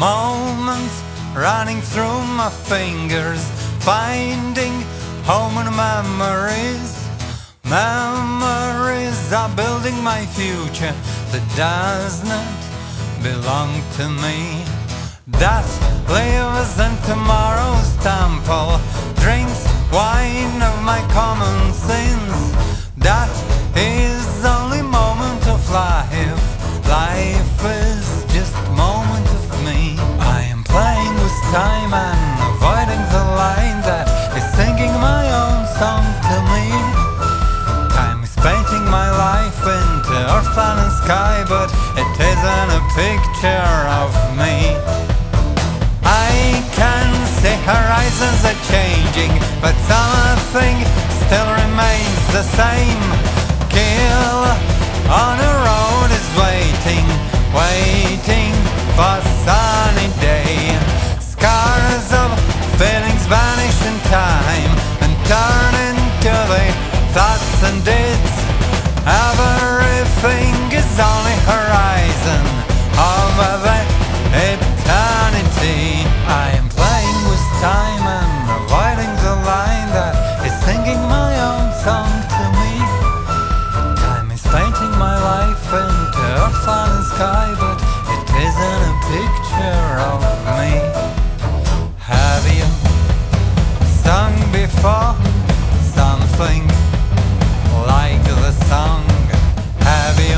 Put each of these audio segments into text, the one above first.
Moments running through my fingers, finding home in memories. Memories are building my future that does not belong to me. Death lives in tomorrow's temple, drinks wine of my common sins. Death is only moment of life. Life is just moment of me. I am playing with time and avoiding the line that is singing my own song to me. Time is painting my life into earth and sky, but it isn't a picture of me. I can see horizons are changing, but something still remains the same. Kill on a road is waiting, waiting for a sunny day. Scars of feelings vanish in time and turn into the thoughts and deeds. Everything is only horizon over the eternity. I am playing with time and avoiding the line that is singing my own song to me. Time is painting my life into earth and sky, but it isn't a picture of me. Have you sung before something like the song? Have you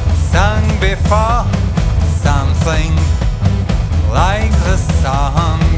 sung before something like the song?